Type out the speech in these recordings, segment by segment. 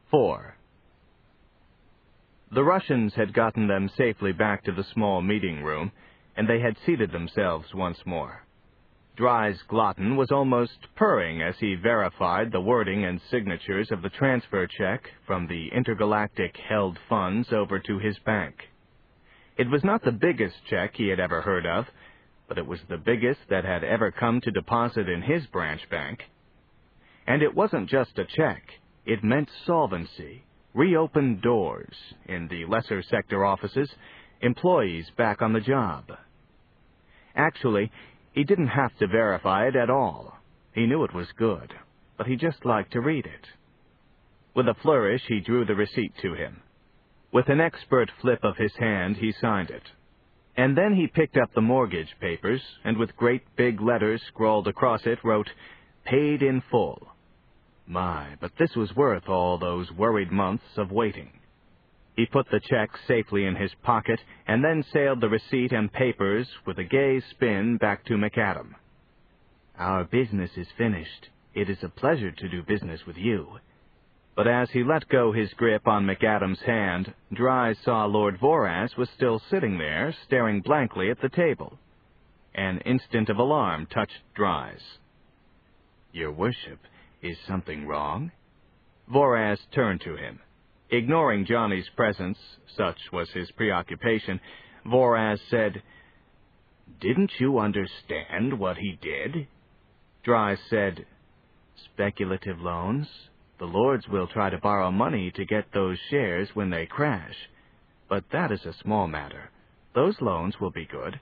4. The Russians had gotten them safely back to the small meeting room, and they had seated themselves once more. Dry's glutton was almost purring as he verified the wording and signatures of the transfer check from the intergalactic held funds over to his bank. It was not the biggest check he had ever heard of, but it was the biggest that had ever come to deposit in his branch bank. And it wasn't just a check. It meant solvency, reopened doors in the lesser sector offices, employees back on the job. Actually, he didn't have to verify it at all. He knew it was good, but he just liked to read it. With a flourish, he drew the receipt to him. With an expert flip of his hand, he signed it. And then he picked up the mortgage papers, and with great big letters scrawled across it, wrote, "Paid in full." My, but this was worth all those worried months of waiting. He put the check safely in his pocket, and then sailed the receipt and papers with a gay spin back to McAdam. "Our business is finished. It is a pleasure to do business with you." But as he let go his grip on McAdam's hand, Dry saw Lord Voraz was still sitting there, staring blankly at the table. An instant of alarm touched Dry's. "Your worship, is something wrong?" Voraz turned to him. Ignoring Johnny's presence, such was his preoccupation, Voraz said, "Didn't you understand what he did?" Dry said, "Speculative loans. The lords will try to borrow money to get those shares when they crash. But that is a small matter. Those loans will be good."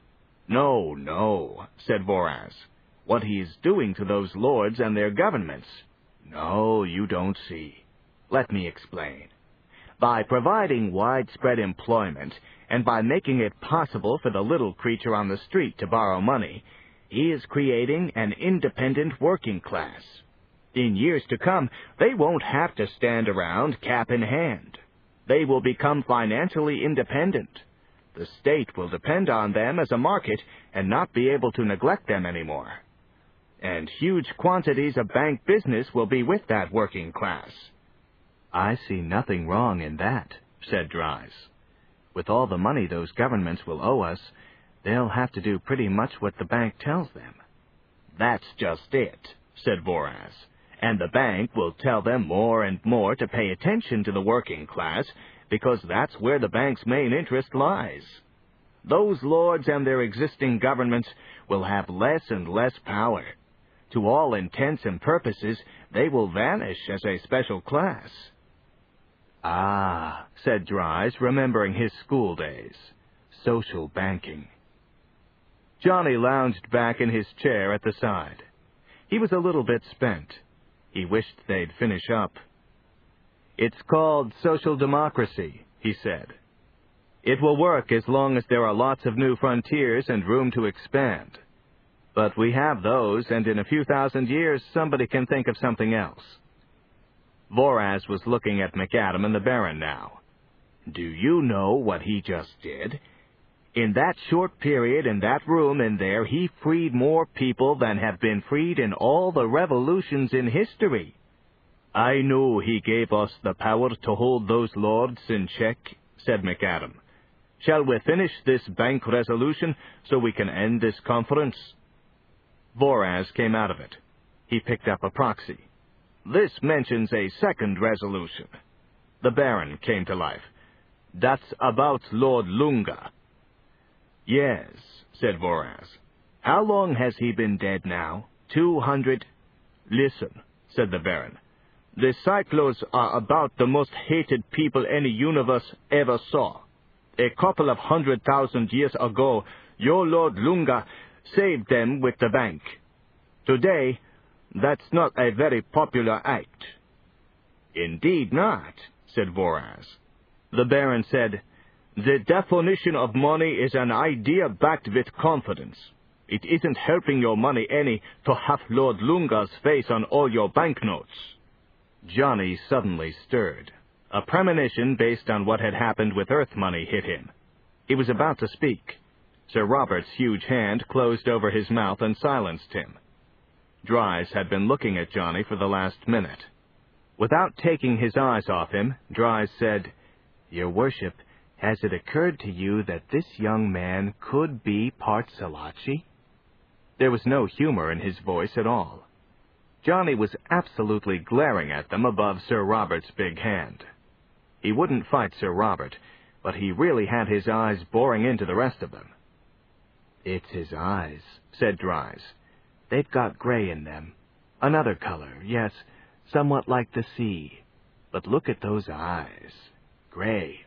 No, said Voraz. "What he is doing to those lords and their governments. No, you don't see. Let me explain. By providing widespread employment, and by making it possible for the little creature on the street to borrow money, he is creating an independent working class. In years to come, they won't have to stand around cap in hand. They will become financially independent. The state will depend on them as a market and not be able to neglect them anymore. And huge quantities of bank business will be with that working class." "I see nothing wrong in that," said Dries. "With all the money those governments will owe us, they'll have to do pretty much what the bank tells them." "That's just it," said Voraz. "And the bank will tell them more and more to pay attention to the working class, because that's where the bank's main interest lies. Those lords and their existing governments will have less and less power. To all intents and purposes, they will vanish as a special class." "Ah," said Dries, remembering his school days. "Social banking." Johnny lounged back in his chair at the side. He was a little bit spent. He wished they'd finish up. "It's called social democracy," he said. "It will work as long as there are lots of new frontiers and room to expand. But we have those, and in a few thousand years, somebody can think of something else." Voraz was looking at McAdam and the Baron now. "Do you know what he just did? In that short period in that room in there, he freed more people than have been freed in all the revolutions in history." "I know he gave us the power to hold those lords in check," said McAdam. "Shall we finish this bank resolution so we can end this conference?" Voraz came out of it. He picked up a proxy. "This mentions a second resolution." The Baron came to life. "That's about Lord Lunga." "Yes," said Voraz. "How long has he been dead now? 200... "Listen," said the Baron. "The Cyclos are about the most hated people any universe ever saw. A couple of 100,000 years ago, your Lord Lunga saved them with the bank. Today, that's not a very popular act." "Indeed not," said Voraz. The Baron said, "The definition of money is an idea backed with confidence. It isn't helping your money any to have Lord Lunga's face on all your banknotes." Johnny suddenly stirred. A premonition based on what had happened with Earth money hit him. He was about to speak. Sir Robert's huge hand closed over his mouth and silenced him. Dries had been looking at Johnny for the last minute. Without taking his eyes off him, Dries said, "Your worship, has it occurred to you that this young man could be part Salaci?" There was no humor in his voice at all. Johnny was absolutely glaring at them above Sir Robert's big hand. He wouldn't fight Sir Robert, but he really had his eyes boring into the rest of them. "It's his eyes," said Dries. "They've got gray in them. Another color, yes, somewhat like the sea. But look at those eyes. Gray."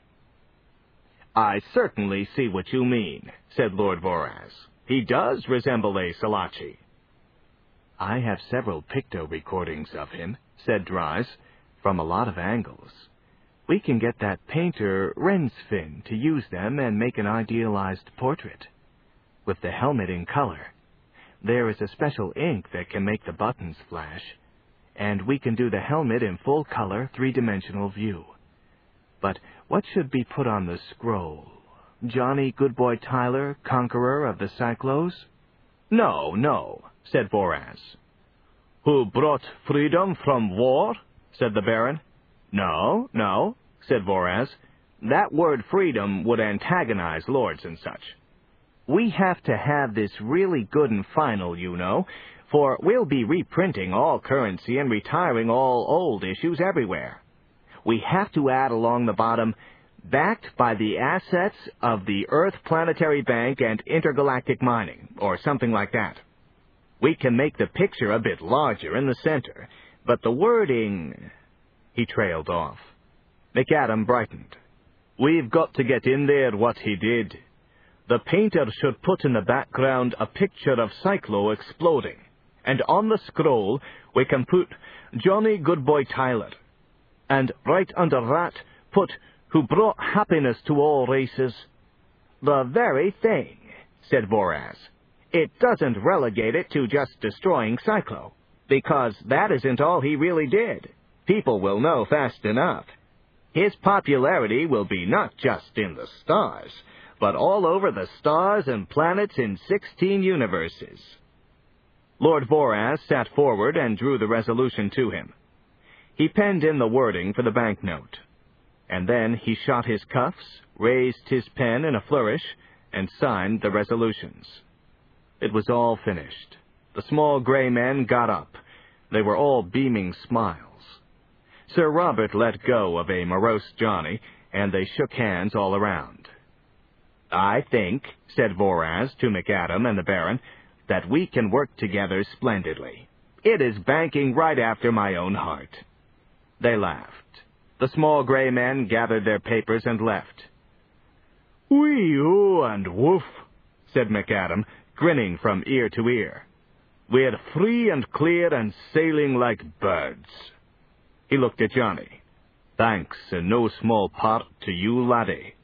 "I certainly see what you mean," said Lord Voraz. "He does resemble a Salaci." "I have several picto recordings of him," said Dries, "from a lot of angles. We can get that painter Rensfin to use them and make an idealized portrait. With the helmet in color. There is a special ink that can make the buttons flash, and we can do the helmet in full color, three-dimensional view. But what should be put on the scroll? Johnny Goodboy Tyler, conqueror of the Cyclos?" No, said Voraz. "Who brought freedom from war?" said the Baron. No, said Voraz. "That word freedom would antagonize lords and such. We have to have this really good and final, you know, for we'll be reprinting all currency and retiring all old issues everywhere. We have to add along the bottom, backed by the assets of the Earth Planetary Bank and Intergalactic Mining, or something like that. We can make the picture a bit larger in the center, but the wording—" He trailed off. McAdam brightened. "We've got to get in there what he did. The painter should put in the background a picture of Cyclo exploding, and on the scroll we can put Johnny Goodboy Tyler. And right under that, put, who brought happiness to all races." "The very thing," said Voraz. "It doesn't relegate it to just destroying Cyclo, because that isn't all he really did. People will know fast enough. His popularity will be not just in the stars, but all over the stars and planets in 16 universes." Lord Voraz sat forward and drew the resolution to him. He penned in the wording for the banknote. And then he shot his cuffs, raised his pen in a flourish, and signed the resolutions. It was all finished. The small gray men got up. They were all beaming smiles. Sir Robert let go of a morose Johnny, and they shook hands all around. "I think," said Voraz to McAdam and the Baron, "that we can work together splendidly. It is banking right after my own heart." They laughed. The small gray men gathered their papers and left. "Whee-oo and woof," said McAdam, grinning from ear to ear. "We're free and clear and sailing like birds." He looked at Johnny. "Thanks in no small part to you, laddie."